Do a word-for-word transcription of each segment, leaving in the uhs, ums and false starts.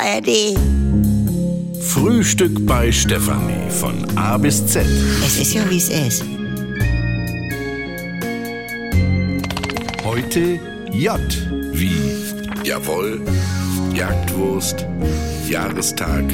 A R D. Frühstück bei Stefanie von A bis Z. Es ist ja, wie es ist. Heute J wie Jawohl, Jagdwurst, Jahrestag,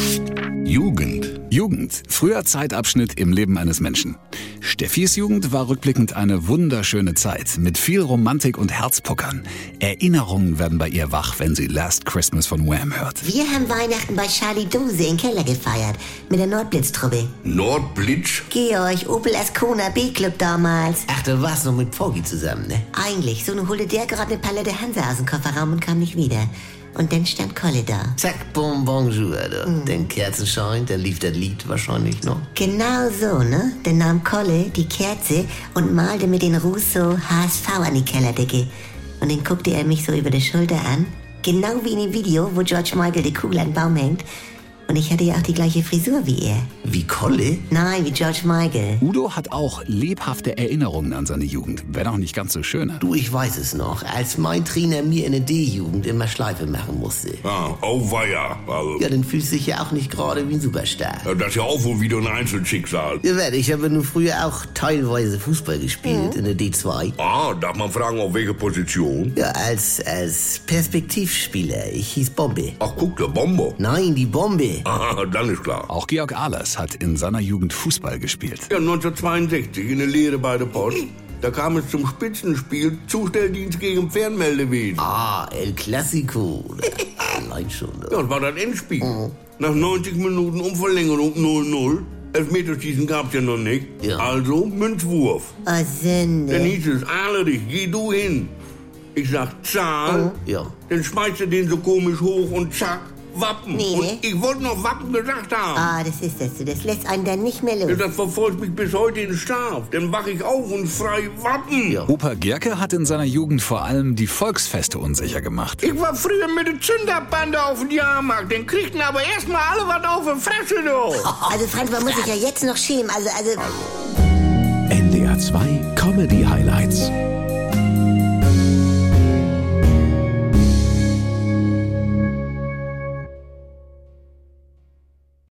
Jugend. Jugend, früher Zeitabschnitt im Leben eines Menschen. Steffis Jugend war rückblickend eine wunderschöne Zeit mit viel Romantik und Herzpuckern. Erinnerungen werden bei ihr wach, wenn sie Last Christmas von Wham hört. Wir haben Weihnachten bei Charlie Dose im Keller gefeiert. Mit der Nordblitz-Truppe. Nordblitz? Georg, Opel Ascona B-Club damals. Ach, du warst noch mit Poggi zusammen, ne? Eigentlich, so nun holte der gerade eine Palette Hansa aus dem Kofferraum und kam nicht wieder. Und dann stand Kolle da. Zack, bon, bonjour, du. Mhm. Den Kerzenschein, dann lief das Lied wahrscheinlich noch. Genau so, ne? Dann nahm Kolle die Kerze und malte mit den Russo H S V an die Kellerdecke. Und dann guckte er mich so über die Schulter an. Genau wie in dem Video, wo George Michael die Kugel an den Baum hängt. Und ich hatte ja auch die gleiche Frisur wie er. Wie Kolle? Nein, wie George Michael. Udo hat auch lebhafte Erinnerungen an seine Jugend, wenn auch nicht ganz so schöne. Du, ich weiß es noch, als mein Trainer mir in der D-Jugend immer Schleife machen musste. Ah, auweia. Also, Ja, dann fühlst du dich ja auch nicht gerade wie ein Superstar. ja, das ist ja auch wohl wieder ein Einzelschicksal. Ja, warte, ich habe nur früher auch teilweise Fußball gespielt, in der D zwei. Ah, darf man fragen, auf welche Position? Ja, als, als Perspektivspieler. Ich hieß Bombe. Ach, guck, der Bomber. Nein, die Bombe. Ah, dann ist klar. Auch Georg Ahlers hat in seiner Jugend Fußball gespielt. Ja, neunzehnhundertzweiundsechzig in der Lehre bei der Post. Da kam es zum Spitzenspiel, Zustelldienst gegen Fernmeldewesen. Ah, El Clasico. Allein schon. Ja, das war das Endspiel. Nach neunzig Minuten um Verlängerung null null. Elfmeterschießen gab's ja noch nicht. Ja. Also Münzwurf. Oh, Dann Sünde. hieß es, Ahlerich, geh du hin. Ich sag, Zahl. Ja. Dann schmeißt er den so komisch hoch und zack, Wappen. Nee. Und ich wollte noch Wappen gesagt haben. Ah, das ist das. Das lässt einen dann nicht mehr Ja, los. das verfolgt mich bis heute in Schlaf. Dann wach ich auf und frei Wappen. Ja. Opa Gerke hat in seiner Jugend vor allem die Volksfeste unsicher gemacht. Ich war früher mit der Zünderbande auf dem Jahrmarkt. Dann kriegten aber erstmal alle was auf die Fresse, du. Also Franz, man muss sich ja jetzt noch schämen. Also, also... N D R zwei Comedy Highlights.